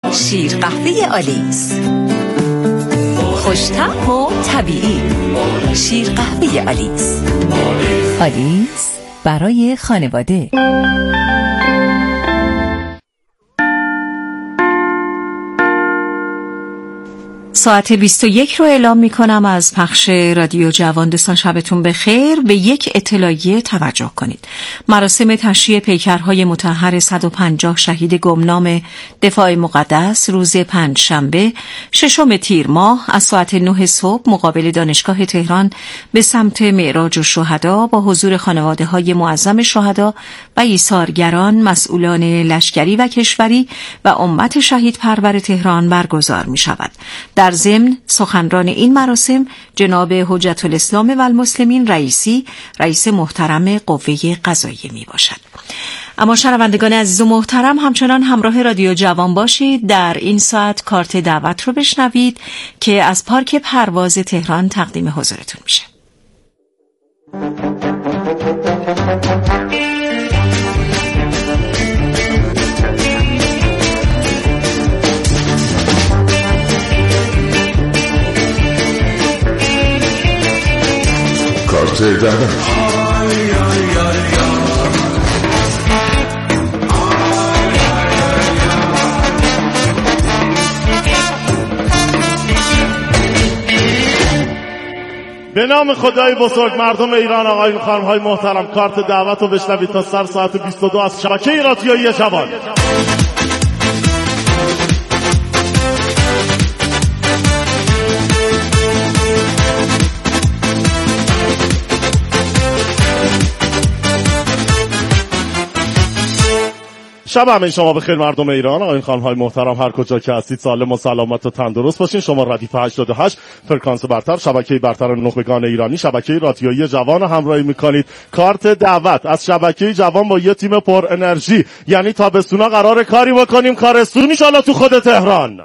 شیر قهوه آلیس، خوش‌طعم و طبیعی. شیر قهوه آلیس. آلیس برای خانواده. ساعت 21 رو اعلام می کنم از پخش رادیو جوان. دوستان شبتون بخیر. به یک اطلاعیه توجه کنید. مراسم تشییع پیکرهای مطهر 150 شهید گمنام دفاع مقدس روز پنجشنبه 6 تیر ماه از ساعت 9 صبح مقابل دانشگاه تهران به سمت معراج الشهدا با حضور خانواده‌های معظم شهدا و ایثارگران، مسئولان لشکری و کشوری و امت شهید پرور تهران برگزار می شود. در ضمن سخنران این مراسم جناب حجت الاسلام و المسلمین رئیس محترم قوه قضاییه می باشد. اما شنوندگان عزیز و محترم، همچنان همراه رادیو جوان باشید. در این ساعت کارت دعوت رو بشنوید که از پارک پرواز تهران تقدیم حضورتون میشه. کارت دعوت. به نام خدای بزرگ، مردم ایران، آقایون خانم‌های محترم، کارت دعوت رو بشنوید تا سر ساعت 22 از شبکه رادیویی جوان. شب همه شما بخیر مردم ایران، آقایون خانم‌های محترم، هر کجا که هستید سالم و سلامت و تندرست باشین. شما ردیف 88 فرکانس برتر، شبکه برتر نخبگان ایرانی، شبکه رادیویی جوان همراهی میکنید. کارت دعوت از شبکه جوان با یه تیم پر انرژی، یعنی تابستونا قرار کاری بکنیم، کارستون ان شاءالله تو خود تهران.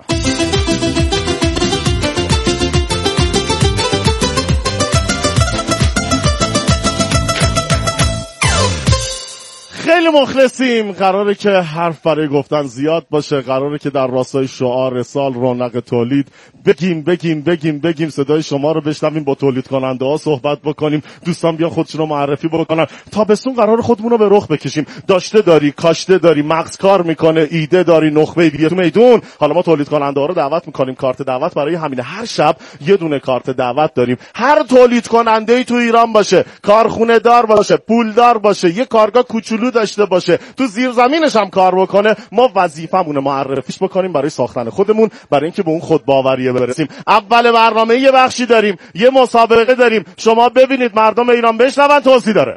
خیلی مخلصیم. قراره که حرف برای گفتن زیاد باشه، قراره که در راستای شعار سال، رونق تولید بگیم صدای شما رو بشنویم، با تولید کننده ها صحبت بکنیم، دوستان بیان خودشون رو معرفی بکنن. تابستون قراره خودمون رو به رخ بکشیم. داشته داری، کاشته داری، مغز کار میکنه، ایده داری، نخبه بیا تو میدون. حالا ما تولید کننده ها رو دعوت میکنیم. کارت دعوت برای همینه. هر شب یه دونه کارت دعوت داریم. هر تولید کننده‌ای تو ایران باشه، کارخونه دار باشه، پول دار باشه، یه کارگاه کوچولو داشته باشه، تو زیر زمینش هم کار بکنه، ما وظیفمونه معرفیش بکنیم برای ساختن خودمون، برای اینکه به اون خودباوری برسیم. اول برنامه یه بخشی داریم، یه مسابقه داریم. شما ببینید، مردم ایران بشنون، توضیح داره.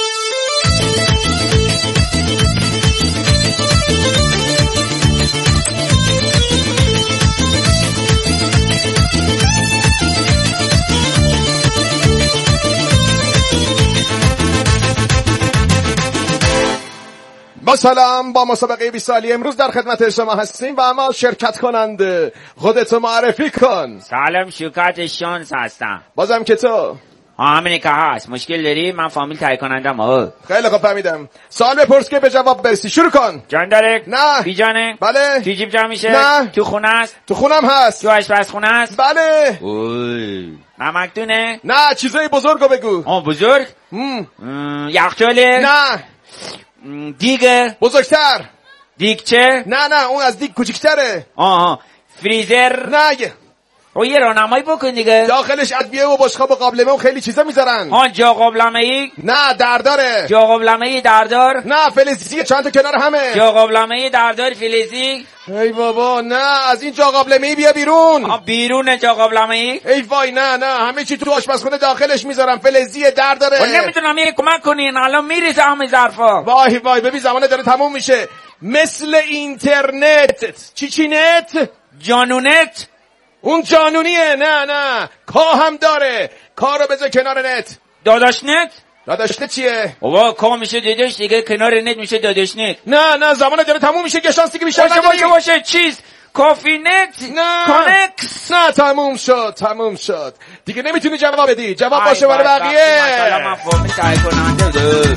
با سلام، با مسابقه 20 سالی امروز در خدمت شما هستیم و اما شرکت کننده خودتو معرفی کن. سلام، شوکت شانس هستم. بازم که تو همینی که هست. مشکل داری؟ من فامیل تهیه کنندم. خیلی خوب فهمیدم. سوال بپرس که به جواب برسی. شروع کن. جان داره؟ نه. بی جانه؟ بله. تو جیب جا میشه؟ نه. تو خونه است؟ تو خونم هست. تو آشپزخونه است؟ بله. اوی. نمکدونه؟ نه. چیزای بزرگو بگو. بزرگ؟ یخچاله؟ نه. دیگه؟ بزرگتر. دیگچه؟ نه اون از دیگ کوچیک‌تره. فریزر؟ نه. یه راهنمایی بکن دیگه. داخلش ادویه و بشقاب و قابلمه و خیلی چیزا میذارن. جا قابلمه‌ای؟ نه، درداره. جا قابلمه‌ای دردار؟ نه، فلزی، چند تا کنار همه. جا قابلمه‌ای دردار فلزی؟ ای بابا نه، از این جا قابلمه‌ای بیا بیرون. بیرون جا قابلمه‌ای؟ ای وای نه همه چی تو آشپزخونه داخلش میذارم، فلزیه، درداره. نمیتونم یه کمک کنین، الان میریزه همه ظرفا. وای ببین زمانه داره تموم میشه. مثل اینترنت. چی نت؟ جانونت؟ اون جانونیه. نه کا هم داره. کا رو بذار کنار نت. داداش نت چیه؟ بابا کا میشه داداش دیگه، کنار نت میشه داداش نت. نه زمانه داره تموم میشه، شانس دیگه بیشتر نداری. باشه چیز کافی نت؟ نه کانکس؟ نه تموم شد دیگه، نمیتونی جواب بدی. جواب باشه برای بقیه. مثلا من فامیل تهیه کننده.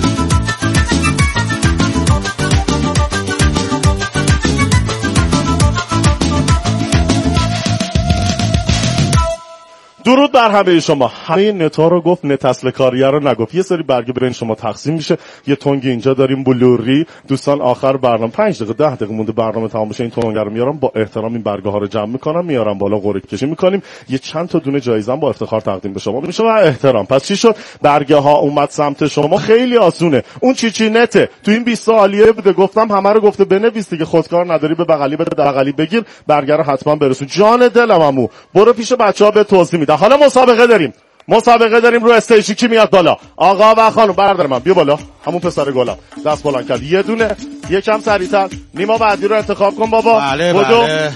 درود بر همه شما. همه نتا رو گفت، نتسل کاریه رو نگفت. یه سری برگه برین شما تقسیم میشه. یه تنگ اینجا داریم بلوری. دوستان آخر برنامه 5 دقیقه 10 دقیقه مونده برنامه تمام بشه، این تنگ رو میارم با احترام این برگه ها رو جمع میکنم، میارم بالا قرعه کشی میکنیم. یه چند تا دونه جایزه با افتخار تقدیم به شما میشه و احترام. پس چی شد؟ برگه ها اومد سمت شما. خیلی آسونه. اون چی نته تو این 20 سالیه بوده، گفتم همه رو گفته بنویس دیگه، خودکار نداری به بغلی بده، بغلی بگیر، برگه رو حتما برسون. جان دلم عمو، برو پیش بچه‌ها به توضیح میدن. حالا مسابقه داریم رو استیجی. کی میاد بالا؟ آقا و خانم. برادر من بیا بالا. همون پسر گلم دست بلند کرد. یه دونه، یکم سریعتر. نیما بعدی رو انتخاب کن بابا. بله.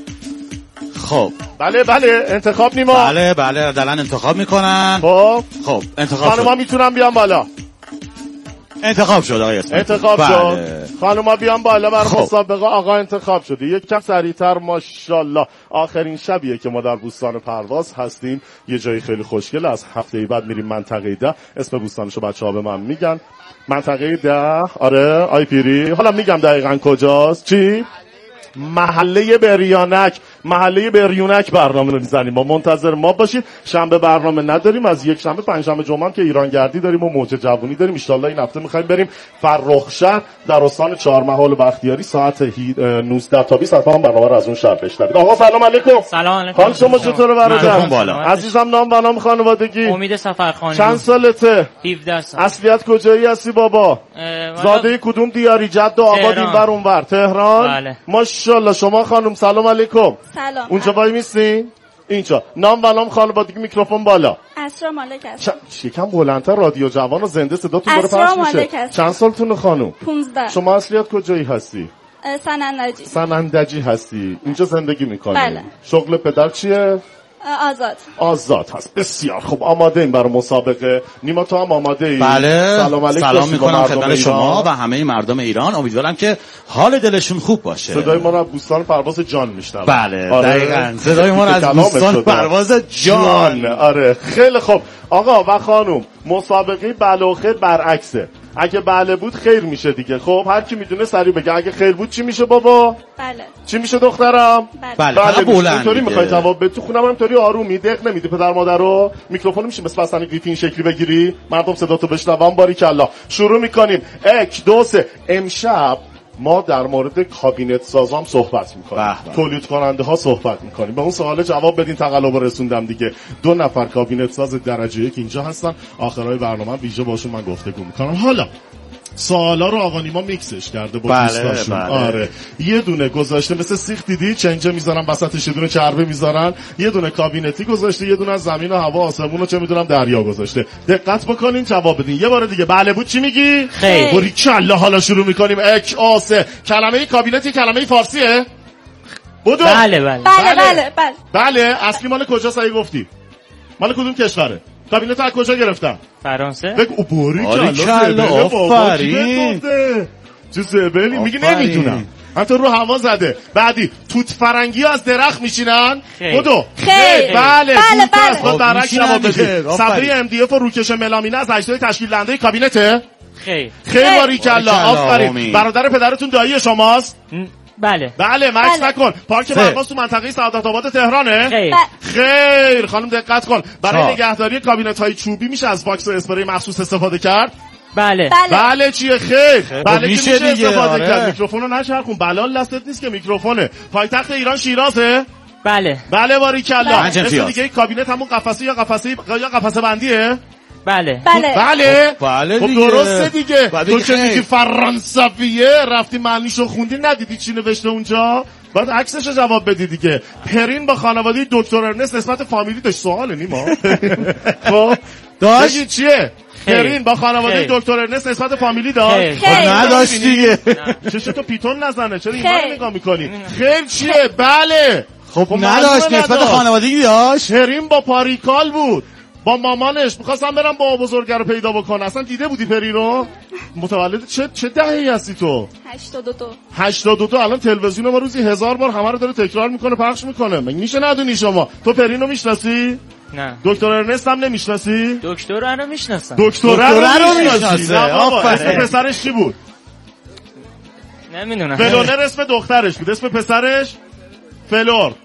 خب بله انتخاب نیما. بله دلن انتخاب میکنن. خب انتخاب شد. خانوما میتونن بیان بالا. انتخاب شد آقای اسمت. انتخاب شد. خانوما بیان بالا بر مسابقه. آقا انتخاب شده. یک کم سریعتر. ماشاءالله. آخرین شبیه که ما در بوستان پرواز هستیم. یه جایی خیلی خوشگل. از هفته بعد میریم منطقه 10. اسم بوستانشو بچه‌ها به من میگن. منطقه 10. آره آی پیری. حالا میگم دقیقاً کجاست. چی؟ محله بریونک برنامه رو میزنیم. ما منتظر ما باشید. شنبه برنامه نداریم، از یک شنبه پنجشنبه جمعه که ایرانگردی داریم و موج جوونی داریم. ان شاءالله این هفته میخوایم بریم فرخشهر در استان چهارمحال بختیاری ساعت 19 تا 20 حتما برنامه رو از اون شب بشنوید. آقا سلام علیکم. سلام علیکم. حال شما چطوره برادر؟ عزیزم نام و نام خانوادگی؟ امید سفرخانی. چند سالته؟ 17 سال. اصلیت کجایی هستی بابا؟ زاده کدوم دیاری؟ جد و آباد اینور اونور؟ تهران؟ بله. ماشاءالله. شما خانم سلام علیکم. سلام. اونجا وای میسین؟ اینجا. نام و نام خانوادگی. میکروفون بالا. اسرا مالک هستم. یکم بلندتر. رادیو جوان و زنده صداتون داره پخش میشه. چند سالتونه خانم؟ 15. شما اصلیت کجایی هستی؟ سنندجی هستی. اینجا زندگی میکنی؟ بله. شغل پدر چیه؟ آزاد هست. بسیار خوب. آماده این برای مسابقه؟ نیما تو هم آماده ای؟ بله. سلام میکنم خدمت شما و همه مردم ایران. امیدوارم که حال دلشون خوب باشه. صدای ما رو از بوستان پرواز جان میشنوم. بله دقیقاً. صدای ما رو از بوستان پرواز جان. آره خیلی خوب. آقا و خانم، مسابقه بله و خیر برعکسه. اگه بله بود خیر میشه دیگه. خب هر کی میدونه سریع بگه. اگه خیر بود چی میشه بابا؟ بله. چی میشه دخترم؟ بله بلند. اینطوری میخوای جواب بدی؟ تو خونم هم اینطوری آرومی دق نمیدی پدر مادر رو؟ میکروفون میشه مثل اصلا قیفی این شکلی بگیری؟ مردم صداتو بشنون. باریکلا. شروع میکنیم. 1 2 3. امشب ما در مورد کابینت سازام صحبت میکنیم. تولید کننده ها صحبت میکنیم. به اون سوال جواب بدین. تقلب رسوندم دیگه. 2 نفر کابینت ساز درجه 1 اینجا هستن. آخرای برنامه ویژه باشون من گفتگو میکنم. حالا سوالا رو آقا نیما میکسش کرده با دوستاشون. آره یه دونه گذاشته مثل سیخ دیدی چنجه میذارن وسطش، یه دونه چربه میذارن، یه دونه کابینتی گذاشته، یه دونه از زمین و هوا آسمون و چه میدونم دریا گذاشته. دقت بکنین جواب بدین. یه بار دیگه بله بود چی میگی؟ خیر. باریکلا. حالا شروع میکنیم. اک آسه. کلمه کابینت کلمه فارسیه؟ بودو؟ بله. اصلی مال کجاست اگه گفتی؟ مال کدوم کشوره؟ کابینت از کجا گرفتن؟ فرانسه. بگو باریکلا. آفرین. چه زبلی میگی نمیدونم. حتی رو هوا زده. بعدی توت فرنگی از درخت میشینن؟ بودو. خیر. بله. اصلا درک جواب بدید. صفحه MDF و روکش ملامینه از اجزای تشکیل دهنده کابینته؟ خیر. باریکلا. آفرین. برادر پدرتون دایی شماست؟ بله مکس نکن. پارک برقاس تو منطقه سعادت آباد تهرانه؟ خیر. خانم دقت کن. برای نگهداری کابینت های چوبی میشه از واکس و اسپری مخصوص استفاده کرد؟ بله چیه؟ خیر. بله که میشه استفاده کرد. میکروفونو نچرخون. بلال دستت نیست که میکروفونه. پایتخت ایران شیرازه؟ بله باریکلا. اسم دیگه کابینت همون قفسه یا قفسه بندیه؟ بله. خب درسته دیگه. تو که میگی فرانسویه رفتی معنیشو خوندی ندیدی چی نوشته اونجا؟ بعد عکسش جواب بدی دیگه. پرین با خانواده دکتر ارنست نسبت فامیلی داشت. سوال نیما. خب داشت چیه؟ پرین با خانواده دکتر ارنست نسبت فامیلی داشت؟ نداشت دیگه. چشم تو پیتون نزنه. چرا این رو نگاه میکنی؟ خیر چیه؟ بله. خب نداشت نسبت خانوادگی داشت. پرین با پاریکال بود. با مامانش می‌خواستم برم با بزرگه رو پیدا بکنه. اصلا دیده بودی پری رو؟ متولد چه دهه‌ای هستی تو؟ 82. الان تلویزیون ما روزی 1000 بار همه رو داره تکرار میکنه پخش میکنه. مگه میشه ندونی شما؟ تو پرین رو میشناسی؟ نه. دکتر ارنست هم نمیشناسی؟ دکتر رو میشناسم. دکتر رو میشناسی؟ اسم پسرش چی بود؟ نمیدونم. فلونر اسم دخترش بود. اسم پسرش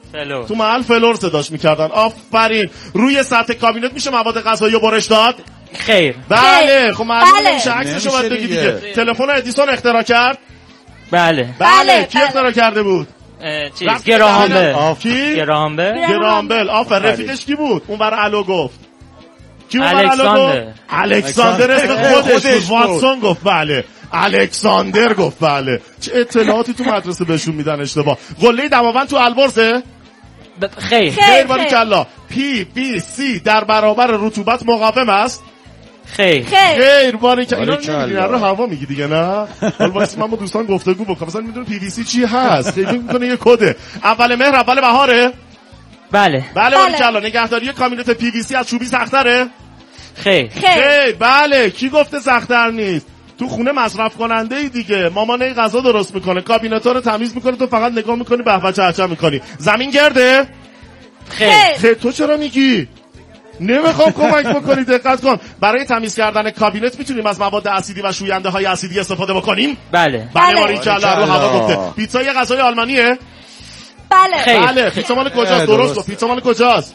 فلور. تو محل فلور صداش میکردن. آفرین. روی سطح کابینت میشه مواد غذایی رو برش داد؟ خیر. بله. خب معلومه نمیشه، عکسشو باید بگی دیگه. تلفن ادیسون اختراع کرد؟ بله. کی اختراع کرده بود؟ گراهامبل. کی؟ گراهامبل. آفر. رفیقش کی بود؟ اون برای الو گفت. کی اون برای الو گفت؟ الکساندر اسم خودش بود. واتسون گفت بله. الکساندر گفت بله. چه اطلاعاتی تو مدرسه بهشون میدن اشتباه. قله دماوند تو البرزه؟ خیر باریکلا. PVC در برابر رطوبت مقاوم است؟ خیر باریکلا. اینا نمیدونی رو هوا میگی دیگه نه؟ حالا واسه من با دوستان گفتگو بکنم مثلا میدونه PVC چی هست؟ فکر میکنه یه کده. اول مهر اول بهاره؟ بله باریکلا. نگهداری کابینت PVC از چوبی سخت‌تره؟ خیر. بله. کی گفته سخت‌تر نیست؟ تو خونه مصرف کننده ای دیگه. مامان ای غذا درست میکنه، کابینت‌ها رو تمیز میکنه، تو فقط نگاه میکنی به به چهچه میکنی. زمین گرده؟ خیر. تو چرا میگی؟ نمیخوام کمک بکنی. دقت کن. برای تمیز کردن کابینت میتونیم از مواد اسیدی و شوینده های اسیدی استفاده بکنیم؟ بله باریکلا. رو هوا گفته. پیتزا یه غذای آلمانیه؟ بله. پیتزا مال کجاست؟ درست گفت. پیتزا مال کجاست؟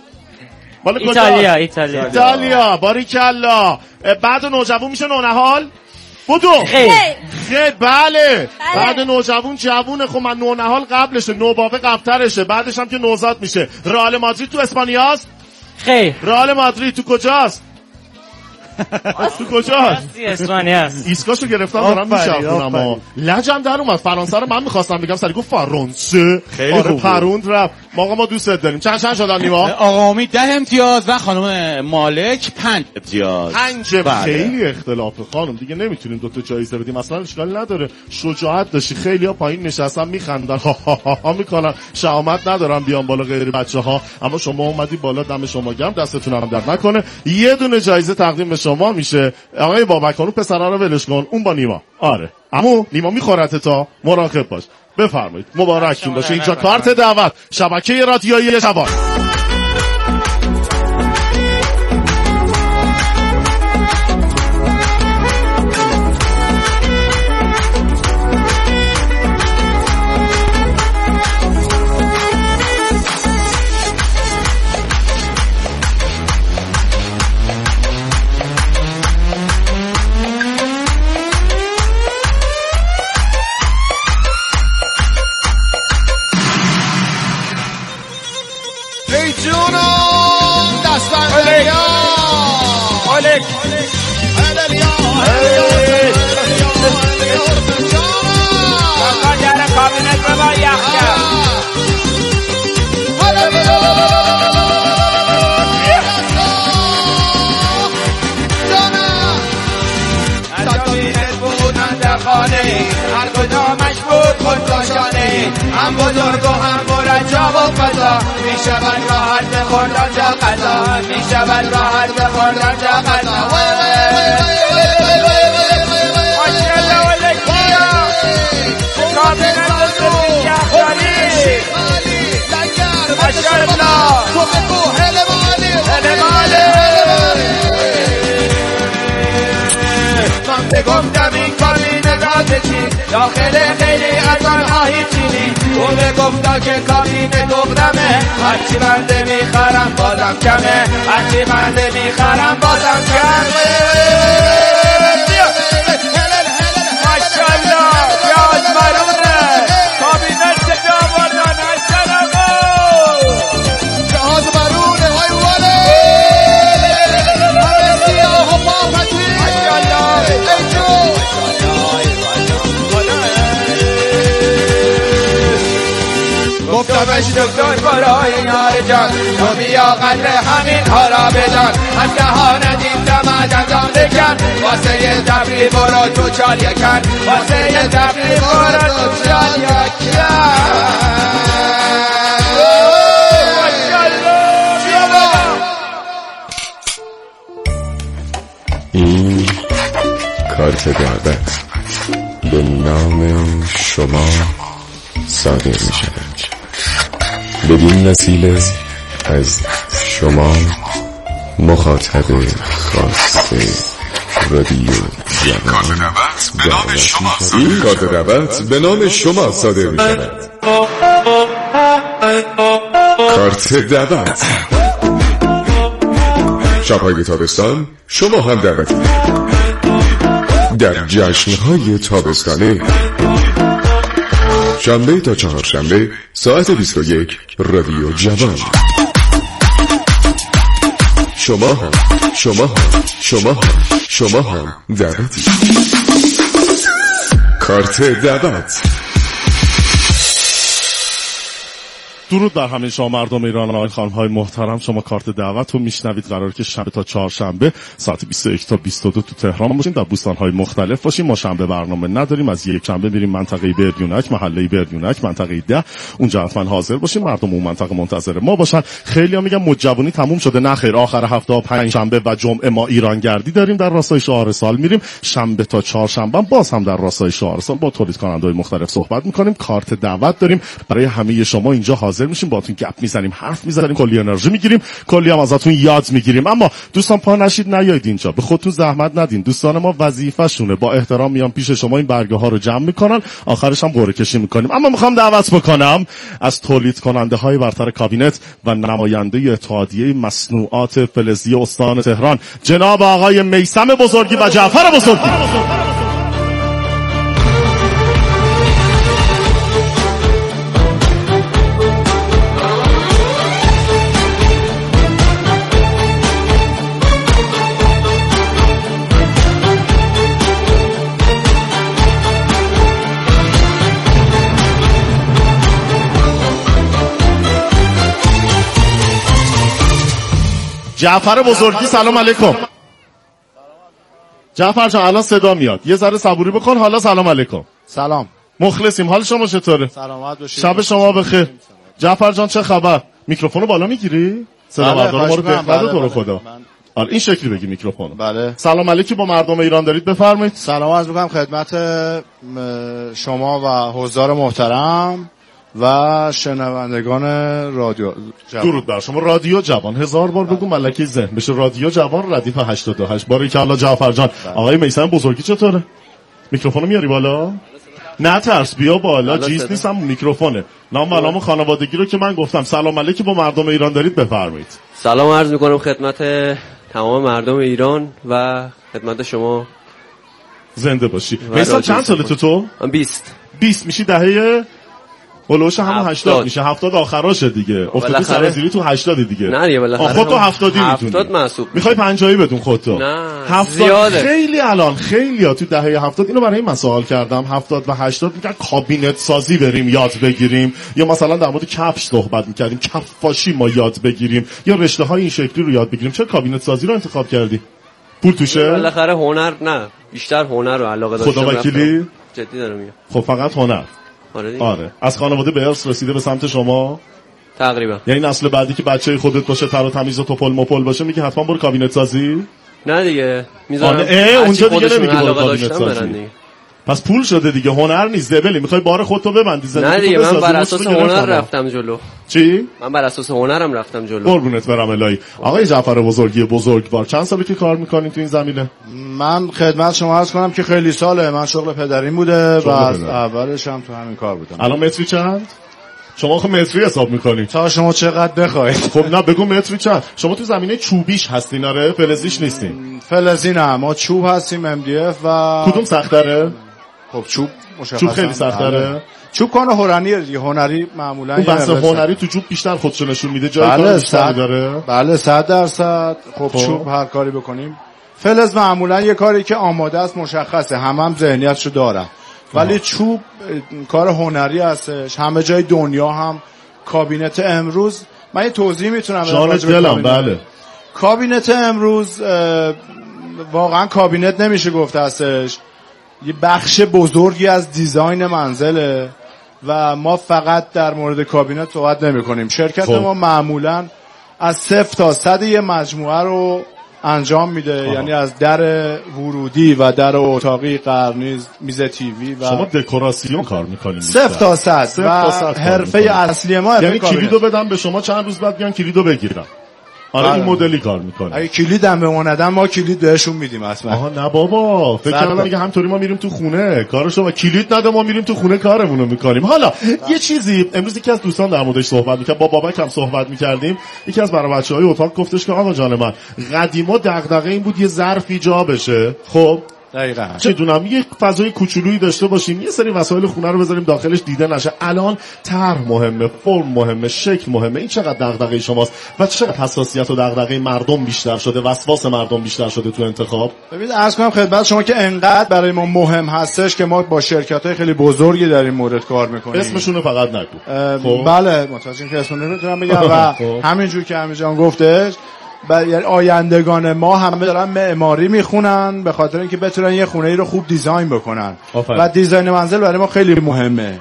ایتالیا. باریکلا. بعد نوجوان میشه نونهال؟ بدو. خیر. بله. بعد نوجوان جوونه. خب من نونهال قبلشه، نوباوه قبلترشه، بعدش هم که نوزاد میشه. رئال مادرید تو اسپانیاست؟ خیر. رئال مادرید تو کجاست؟ تو کجاست؟ اسپانیا. ایسکاشو گرفتم دارم میشافونم. لجم در اومد. فرانسه رو من میخواستم بگم سری گفت فرانسه. خیلی خوب. پروند رفت. ما دوست داریم. چند شدن نیما؟ آقا امید 10 امتیاز و خانم مالک 5 امتیاز. 5. خیلی اختلافه خانم. دیگه نمیتونیم دو تا جایزه بدیم. اصلا اشکالی نداره. شجاعت داشتی. خیلی‌ها پایین نشستن میخندن. ها میکنن. شهامت ندارن بیان بالا غیر بچه‌ها. اما شما اومدی بالا. دم شما گرم. دستتون هم درد نکنه. یه دونه جایزه تقدیم به شما میشه. آقای بابک خانم پسرا رو ولش کن. اون با نیما. آره. اما نیما میخورته تا مراقب باش. بفرمایید. مبارکتون باشه. اینجا کارت دعوت. شبکه رادیویی جوان. هر کدامش بود خودکاشانه، هم بزرگ و هم مرجب و فضا، می شود راحت بخوردن جا قضا، می شود راحت بخوردن جا قضا. ماشاءالله ولکیا کابینت بزرگی یخداری ماشاءالله تو بگو هل مالی من بگفتم این کابینت چی داخل خیلی از آنها هیچی تو بگفتا که کابینت دغدمه هرچی بنده میخرم بازم کمه هرچی بنده میخرم بازم کمه ماشاءالله پیاز مرونه کابینت چجا بردن هشتن اقو پیاز مرونه های واله همه سیاه و پاپتی ماشاءالله ایجو گفتمش دکتر برای نار جان تو بیا قدر همین ها را بدان از دهانت این دمد از آن بکن واسه یه دبری برو تو چال یکن واسه یه دبری برو تو چال یکن این کارت دعوت به نام شما صادر می شود. بدین وسیله از شما مخاطب خاص رادیو این کارت دعوت به نام شما صادر می شود. کارت دعوت. شب‌های تابستان شما هم دعوتی در جشن‌های تابستانه. شنبه تا چهارشنبه ساعت 21 رادیو جوان. شما هم دعوتی. کارت دعوت. درود بر همه شما مردم ایران و خانم‌های محترم. شما کارت دعوت رو میشنوید. قراره که شنبه تا چهارشنبه ساعت 21 تا 22 تو تهران باشیم، در بوستان‌های مختلف باشیم. ما شنبه برنامه نداریم، از یک شنبه میریم منطقه بردیونک، محله بردیونک، منطقه 10. اونجا حتما حاضر باشیم، مردم اون منطقه منتظر ما باشن. خیلی‌ها میگن مجوانی تموم شده. نه خیر، آخر هفته پنج شنبه و جمعه ما ایرانگردی داریم، در راستای شعار سال میریم. شنبه تا چهارشنبه باز هم در راستای شعار سال با تولید کننده‌های مختلف صحبت می‌کنیم. کارت دعوت داریم برای همه شما. اینجا حاضر میشیم، باهاتون گپ میزنیم، حرف میزنیم، کلی انرژی میگیریم، کلی هم ازتون یاد میگیریم. اما دوستان پا نشید نیایید اینجا، به خودتون زحمت ندین. دوستان ما وظیفه شونه با احترام میان پیش شما، این برگه ها رو جمع میکنن، آخرش هم قرعه کشی میکنیم. اما میخوام دعوت بکنم از تولید کننده های برتر کابینت و نماینده اتحادیه مصنوعات فلزی استان تهران، جناب آقای میثم بزرگی و جعفر بزرگی. جعفر بزرگی سلام علیکم. جعفر جان الان صدا میاد، یه ذره صبوری بکن. حالا سلام علیکم. سلام، مخلصیم. حال شما چطوره؟ سلامت باشید. شب شما بخیر. جعفر جان چه خبر؟ میکروفونو بالا میگیری؟ صدا مردم ما رو بخواد تو رو خدا. حالا این شکلی بگی میکروفونو. بله. سلام علیکی با مردم ایران دارید، بفرمایید. سلام عرض می‌کنم خدمت شما و حضار محترم و شنوندگان رادیو جوان. درود بر شما. رادیو جوان 1000 بار بگو ملکه ذهن بشه. رادیو جوان ردیف 88. باریکلا جعفر جان. آقای میثم بزرگی چطوره؟ میکروفونو میاری بالا؟ نه ترس، بیا بالا. جیز نیستم، میکروفونه. نام علام خانوادگی رو که من گفتم. سلام علیکی با مردم ایران دارید، بفرمایید. سلام عرض میکنم خدمت تمام مردم ایران و خدمت شما. زنده باشی. میثم چند سالته تو؟ 20 میشی دهه اولوش همون 80 میشه. 70 آخراشه دیگه. افتادی سرازیری تو 80 دیگه. نه دیگه بالاخره خودتو 70 میتونی. 70 محسوب. میخوای 50 بدون خودتو. نه 70 زیاده. خیلی الان خیلی‌ها تو دهه 70 اینو برای من سوال کردم. 70 و 80 میگن کابینت سازی بریم یاد بگیریم، یا مثلا در مورد کفش صحبت میکردیم، کفاشی ما یاد بگیریم، یا رشته‌های این شکلی رو یاد بگیریم. چرا کابینت سازی رو انتخاب کردی؟ پول توشه؟ بالاخره هنر، نه بیشتر هنر رو علاقه داشتم. خدا وکیلی؟ جدی دارم میگم. خب فقط هنر. آره. از خانواده به ارث رسیده به سمت شما تقریبا. یعنی نسل بعدی که بچه خودت باشه، تر و تمیز و توپل مپل باشه، میگه حتما برو کابینت سازی؟ نه دیگه میذارم اونجا دیگه نمیگه برو کابینت سازی. پس پول شده دیگه، هنر نیست. دبلی میخوای بار خودتو ببندی زندگی. نه دیگه من بر اساس هنر رفتم جلو. چی؟ من بر اساس هنرم رفتم جلو. قربونت برم الهی. آقای جعفر بزرگی بزرگوار چند سالی که کار میکنین تو این زمینه؟ من خدمت شما عرض کنم که خیلی ساله. من شغل پدریم بوده و از اولش هم تو همین کار بودم. الان متری چند؟ شما خب متری حساب میکنید. تا شما چقدر بخواید. خب نه بگو متری چند. شما تو زمینه چوبیش هستین؟ آره فلزیش نیستین. فلزی نه، ما چوب هستیم MDF و کدوم سخت‌تره؟ خب چوب مشخصا. چوب خیلی سخت‌تره. چوب کار هنریه دیگه. هنری معمولا اون بحث هنری تو چوب بیشتر خودشو نشون میده. جای کار بیشتر داره. بله 100%. خب چوب هر کاری بکنیم. فلز معمولا یه کاری که آماده است، مشخصه، هم ذهنیتشو دارن. ولی چوب کار هنری هستش. همه جای دنیا هم کابینت امروز، من یه توضیح میتونم بدم؟ بله. کابینت امروز واقعا کابینت نمیشه گفت هستش، یه بخش بزرگی از دیزاین منزله و ما فقط در مورد کابینت صحبت نمی کنیم. شرکت ما معمولا از 0 تا 100 یه مجموعه رو انجام میده. یعنی از در ورودی و در اتاقی، قرنیز، میز تیوی و شما دکوراسیون کار میکنید. 0 تا 100 و حرفه اصلی ما. یعنی کلیدو بدم به شما چند روز بعد بیان کلیدو بگیرم. آره این مدلی کار میکنه. اگه کلید هم به ما ندن ما کلید بهشون میدیم اصلا. آها نه بابا فکر کردم میگه همطوری ما میریم تو خونه کارشو، و کلید نده ما میریم تو خونه کارمونو میکنیم. حالا یه چیزی امروز یکی از دوستان در موردش صحبت میکرد، با بابک هم صحبت میکردیم. یکی از برای بچهای اتاق گفتش که آقا جان من قدیما دغدغه این بود یه ظرفی جا بشه، خب دقیقاً چه دونم یه فضای کوچولویی داشته باشیم، یه سری وسایل خونه رو بذاریم داخلش دیده نشه. الان طرح مهمه، فرم مهمه، شکل مهمه. این چقدر دغدغه شماست و چقدر حساسیت و دغدغه مردم بیشتر شده، وسواس مردم بیشتر شده تو انتخاب. ببینید عرض کنم خدمت شما که انقدر برای ما مهم هستش که ما با شرکت‌های خیلی بزرگی در این مورد کار می‌کنیم. اسمشون رو فقط نگو. بله متوجهم که اسمشون رو نمی‌تونم بگم و همینجور که همین جان گفتش یعنی آیندگان ما همه دارن معماری میخونن به خاطر اینکه بتونن یه خونه ای رو خوب دیزاین بکنن و دیزاین منزل برای ما خیلی مهمه.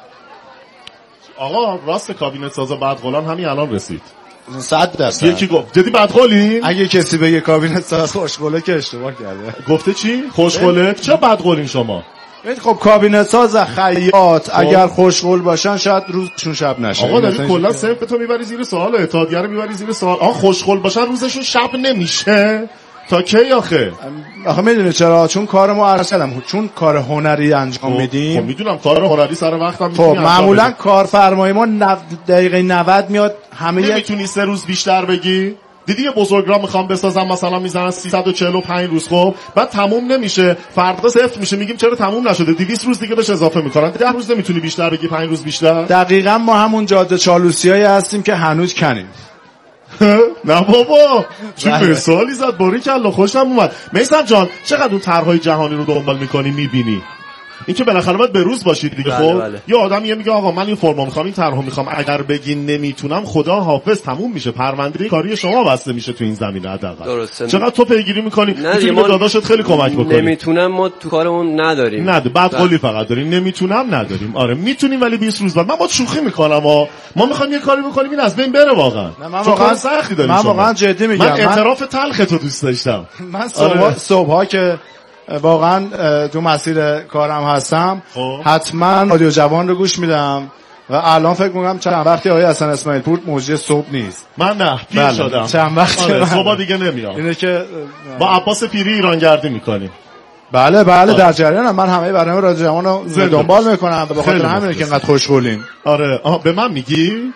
آقا راست کابینت سازا بدقولان همین الان رسید 100%. یکی گفت جدی بدقولی؟ اگه کسی بگه کابینت ساز خوشقوله که اشتباه کرده. گفته چی؟ خوشقوله؟ چرا بدقولین شما؟ خب کابینت ساز خیاط اگر خوشقول باشن شاید روزشون شب نشه. آقا داری کلا صرف تو میبری زیر سوال، اتحادیه رو میبری زیر سوال. آقا خوشقول باشن روزشون شب نمیشه تا کی آخه میدونی چرا؟ چون کار ما عرض کردم چون کار هنری انجام میدیم. خب میدونم کار هنری سر وقتم خب معمولا کارفرمای ما دقیقه 90 میاد. همه نمیتونی 3 روز بیشتر بگی؟ دیدی یه بزرگراه میخوام بسازم مثلا میزنن 345 روز، خب بعد تموم نمیشه، فردا صفر میشه، میگیم چرا تموم نشده، 200 روز دیگه بهش اضافه میکنن. 10 روز نمیتونی بیشتر بگی، 5 روز بیشتر. دقیقاً ما همون جاده چالوسیایی هستیم که هنوز کنیم. نه بابا چه مثالی زد، باریکلا خوشم اومد. میثم جان چقدر اون طرحهای جهانی رو دنبال میکنی میبینی؟ این که بالاخره باید به روز باشید دیگه. خب یه آدم میگه آقا من این فرمو میخوام، این طرحو میخوام، اگر بگی نمیتونم خدا حافظ تموم میشه، پرونده کاری شما بسته میشه تو این زمینه. حداقل چقدر تو پیگیری میکنی، میتونی به داداشت خیلی کمک بکنی. نمیتونم ما تو کارمون نداریم. نه بدقولی فقط داریم، نمیتونم نداریم. آره میتونیم ولی 20 روز بعد. من با شوخی میکنم ما میخوایم یه کاری بکنیم این از بین بره واقعا. من واقعا سختی دارم. من واقعا جدی میگم. من اعتراف تلختو دوست داشتم. من صبحا که واقعا تو مسیر کارم هستم حتما رادیو جوان رو گوش میدم و الان فکر میکنم چند وقتی آقای حسن اسماعیل پور موجی صبح نیست. من نه پیر شدم چند وقتی صبح دیگه نمیام. اینه که با عباس پیری ایرانگردی میکنیم. بله در جریانم. من همه برنامه رادیو جوان رو دنبال میکنم و به خاطر همینه که اینقدر خوشحالیم. آره به من میگی؟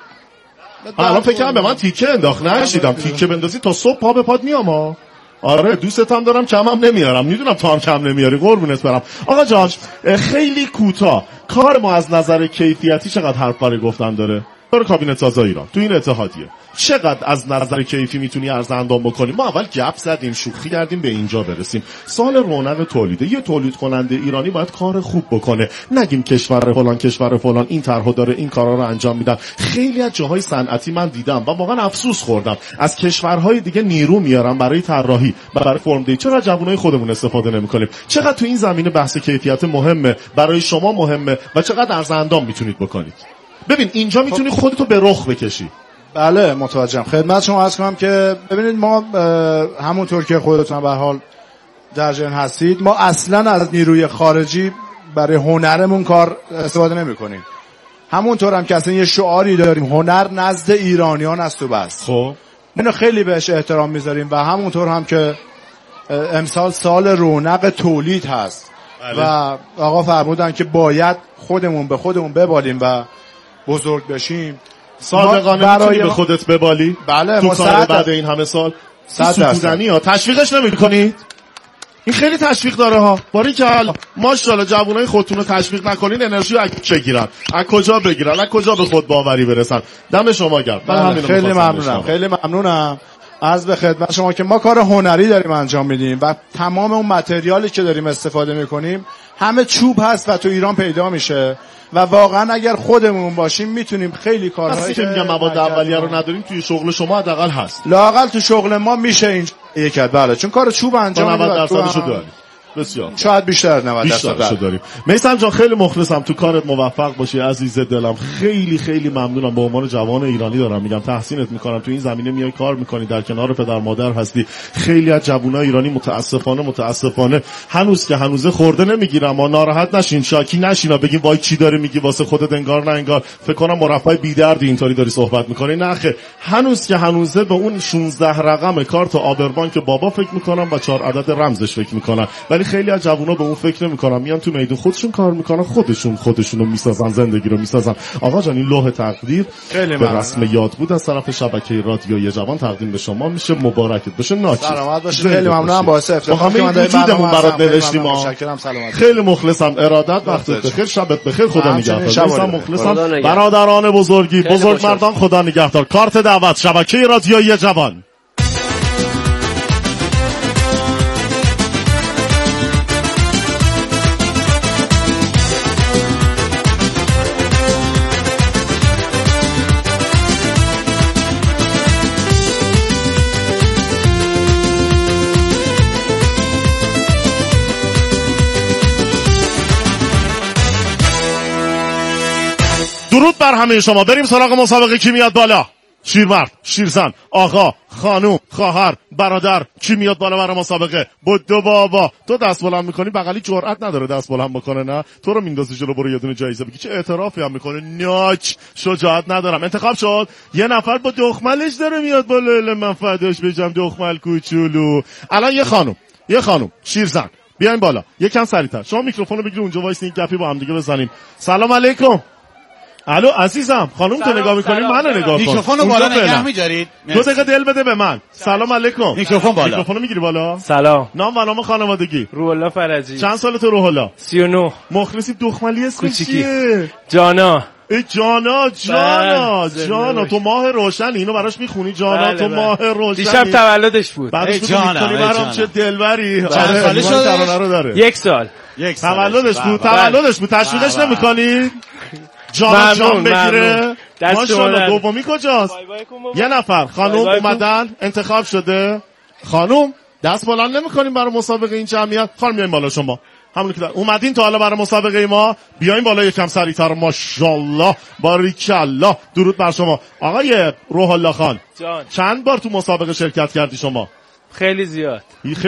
الان فکر کنم به من تیکه انداخت، نشیدم تیکه بندازی تا صبح پا به پاد میام. آره دوستم دارم، کم هم نمیارم، میدونم تو هم کم نمیاری، قربونت برم. آقا جان خیلی کوتاه کار ما از نظر کیفیتی چقدر حرف برای گفتن داره؟ کار کابینت سازا ایران تو این اتحادیه چقدر از نظر کیفی میتونی ارز اندام بکنی؟ ما اول گپ زدیم، شوخی کردیم، به اینجا برسیم. سال رونق تولیده. یه تولید کننده ایرانی باید کار خوب بکنه، نگیم کشور فلان این طرحو داره این کارا رو انجام میدن. خیلی از جاهای صنعتی من دیدم و واقعا افسوس خوردم، از کشورهای دیگه نیرو میارن برای طراحی، برای فرم دی. چرا جوونای خودمون استفاده نمیکنیم؟ چقدر تو این زمینه بحث کیفیت مهمه، برای شما مهمه و چقدر ارز اندام میتونید بکنید؟ ببین اینجا میتونی خودتو به رخ بکشی. بله متوجهم. خدمت شما عرض کنم که ببینید ما همونطور که خودتون به حال در جریان هستید، ما اصلا از نیروی خارجی برای هنرمون کار استفاده نمی‌کنیم. همونطور هم که اصلا یه شعاری داریم، هنر نزد ایرانیان است و بس. خب اینو خیلی بهش احترام میذاریم و همونطور هم که امسال سال رونق تولید هست و آقا فرمودن که باید خودمون به خودمون ببالیم و بزرگ بشیم. صادقانه میتونی به خودت ببالی؟ بله تو بعد این همه سال 100% ها تشویقش نمی‌کنید؟ این خیلی تشویق داره ها. باریکلا ماشاءالله جوونای خودتون رو تشویق نکنین انرژی از چه گیرن؟ از کجا بگیرن؟ از کجا به خود باوری برسن؟ دم شما گرم. خیلی ممنونم. عرض به خدمت شما که ما کار هنری داریم انجام میدیم و تمام اون متریالی که داریم استفاده میکنیم همه چوب هست و تو ایران پیدا میشه و واقعا اگر خودمون باشیم میتونیم خیلی کارهایی که میگم مواد اولیه رو نداریم توی شغل شما حداقل هست. لااقل تو شغل ما میشه این یکت. بله چون کار چوب انجام 90% شو داریم. بسیار شاید بیشتر 90% داریم. میثم جان خیلی مخلصم، تو کارت موفق باشی عزیز دلم. خیلی خیلی ممنونم، به عنوان جوان ایرانی دارم میگم تحسینت میکنم. تو این زمینه میای کار میکنی، در کنار پدر مادر هستی. خیلی از جوانای ایرانی متاسفانه هنوز که هنوزه خورده نمیگیرم. ما ناراحت نشین، شاکی نشین، بگین وای چی داره میگی واسه خودت، انگار نه انگار. فکر کنم مرفع بی‌دردی اینطوری داری صحبت میکنی. نه خیر، هنوز که هنوزه به اون 16 رقم کارت آبربانک بابا فکر میکنم و 4 عدد رمزش فکر میکنم. ولی خیلی از جوونا به اون فکر نمیکنن، میان تو میدون خودشون کار میکنن، خودشونو میسازن، زندگی رو میسازن. آقا جان این لوح تقدیر به رسم یاد بود از طرف شبکه رادیوی جوان تقدیم به شما میشه. مبارکت باشه، ناچیز سلامت باشید. خیلی ممنونم، باعث افتخار که من وجودمون برات نوشتیم. متشکرم، سلامت. خیلی مخلصم، ارادت، وقتت بخیر، شبت بخیر، خدا نگهدار. مخلصم برادران بزرگی، بزرگمردان، خدا نگهدار. کارت دعوت شبکه رادیویی جوان. درود بر همه شما. بریم سراغ مسابقه. کی میاد بالا؟ شیرمرد، شیرزن، آقا، خانوم، خواهر، برادر، کی میاد بالا برای مسابقه؟ بدو بابا. تو دست بلند میکنی، بغلی جرئت نداره دست بلند بکنه. نه تو رو میندازی جلو، برو یه دونه جایزه بگی. چه اعترافی هم میکنه. ناچ، شجاعت ندارم. انتخاب شد یه نفر با دخملش داره میاد بالا. من فداش بشم دخمل کوچولو. الان یه خانوم شیرزن بیاین بالا. یکم سریعتر. شما میکروفونو بگیر اونجا وایسین، گپی با هم دیگه بزنیم. سلام علیکم. الو عزیزم، خانم تو نگاه میکنی، منو نگاه کن. میکروفونو بالا نگه می‌دارید؟ 2 دقیقه دل بده به من. سلام علیکم. میکروفون بالا. میکروفونو میگیری بالا؟ سلام. نام و نام خانوادگی؟ روح الله فرجی. چند سالت روح الله؟ 39. مخلصی دخملی اسمش چیه؟ جانا. ای جانا تو ماه روشنی، اینو براش میخونی جانا؟ تو ماه روشنی دیشب تولدش بود. بعدش میکنی برام چه دلبری. چند سالش شده؟ 1 سال. تولدش بود. تشویقش نمیکنی؟ جان بگیره. ماشاءالله. دومی کجاست؟ یه نفر خانوم اومدن، انتخاب شده. خانوم دست بلند نمی‌کنیم برای مسابقه این جمعیت. خانم بیاین بالا. شما همون که اومدین تا حالا برای مسابقه ما، بیاین بالا یکم سریعتر. ماشاءالله، باریکالله. درود بر شما. آقای روح الله خان جان، چند بار تو مسابقه شرکت کردی شما؟ خیلی زیاد.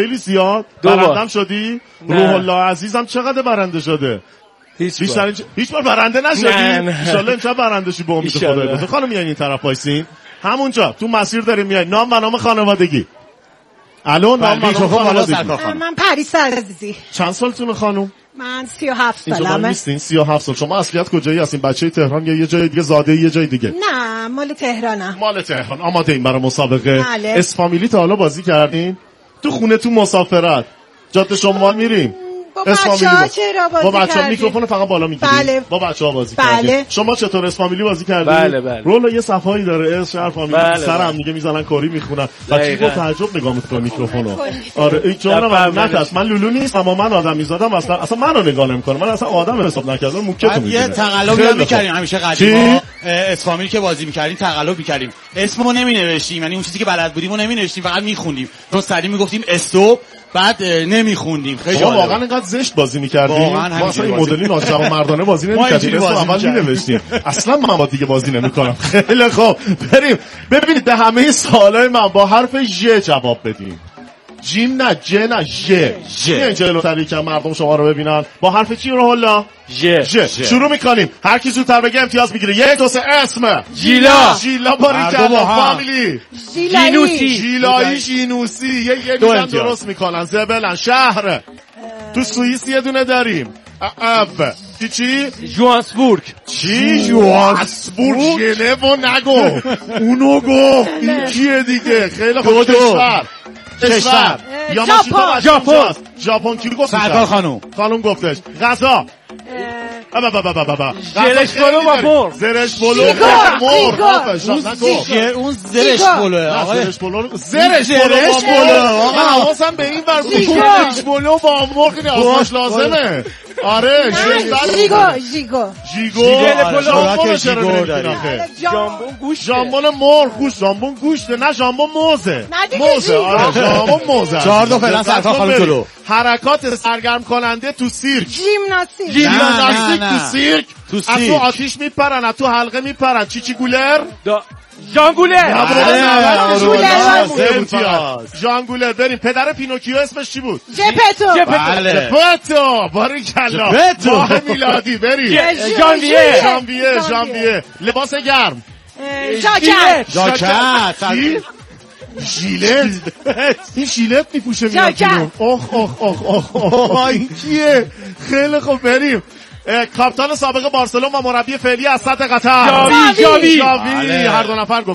برندم شدی؟ روح الله عزیزم چقدر برنده شده؟ هیچ بار برنده نشدی؟ انشالله امشب برنده شی به امید خدا. خانم میایین این طرف وایسین، همونجا تو مسیر داریم میایین. نام و نام خانوادگی. الو، نام و نام خانوادگی. من پریسا عزیزی. چند سالتونه خانم؟ من 37 سالمه. اینجا نیستین؟ 37 سال. شما اصلیت کجایی هستین؟ بچه تهران یا یه جای دیگه، زاده یه جای دیگه؟ نه، مال تهرانم. مال تهران. آماده این برای مسابقه؟ بله. اسفامیلی تا حالا بازی کردین؟ تو خونه تو مسافرت جاده شما میریم؟ با بچه‌ها چرا بازی کردی؟ با بچه‌ها میکروفون فقط بالا میگیری؟ بله. با بچه‌ها بازی بله. کردی؟ شما چطور اسفامیلی بازی کردی؟ بله. رول یه صفایی داره، اس شهر فامیلی. بله. سر هم دیگه میزنن کاری میخونن. بچه‌ها با تعجب نگاه میکنن میکروفونو. آره این جانم نکش. من لولو نیستم، اما من آدم میزادم. اصلا منو نگاه نمیکنه. من اصلا آدم حساب نکردم. موکتو میگیره. یه تقلبی می‌کردیم همیشه قدیما. اسفامیلی که بازی می‌کردیم تقلب می‌کردیم. اسممو نمی‌نوشتیم، یعنی اون چیزی که بلد بودیم رو نمی‌نوشتیم، فقط می‌خوندیم. تو سری میگفتیم استوب، بعد نمی‌خوندیم. خیلی واقعا اینقدر زشت بازی می‌کردیم. ما اصلا این مدلی ناجوانمردانه بازی نمی‌کردیم. اسم اول می‌نوشتیم. اصلا من با دیگه بازی نمی‌کنم. خیلی خوب، بریم. ببینید به همه سوالای من با حرف ژ جواب بدیم. جیم نه، ج نه، ژ. این جلوتر که مردم شما رو ببینن. با حرف چی روح الله؟ ژ. شروع می‌کنیم. هر کی زودتر بگه امتیاز می‌گیره. 1 2 3 اسم. ژیلا باریکلا. فامیلی ژیلایی. ژینوسی. یه دونه درست می‌کنن. زبلن. شهر تو سوئیس یه دونه داریم. چی؟ جوانسبورگ. چی؟ جوانسبورگ. ژنو نگو. اونو گو. این کیه دیگه؟ خیلی خوب. کشور. ژاپن کی گفت؟ سرکار خانم گفتش. غذا. زرش پلو با مرغ. زرش پلو با مرغ. اون زرش پلوه آقا. زرش پلو با مرغ. آقا حواسم به این ور بود. زرش پلو با مرغ نیازش لازمه. آره ژیگو ژامبون گوشت، ژامبون مرغ گوشت، ژامبون گوشت، نه ژامبون موزه. آره ژامبون موزه. 4 تا فعلا سرکار خانم جلو. حرکات سرگرم کننده تو سیرک. ژیمناستیک تو سیرک. از تو آتیش میپرن، از تو حلقه میپرن. چیچی گولر؟ ژانگولر. ژانگولر. بریم. پدر پینوکیو اسمش چی بود؟ جپتو. بله. باریکلا. ماه میلادی. بریم. ژانویه. لباس گرم. ژاکت. ژیلت. این ژیلت میپوشه میاد بیرون. این کیه؟ خیلی خوب بریم. کاپیتان سابق بارسلون و مربی فعلی از سطح قطر. جاوی. هر دو نفر گفت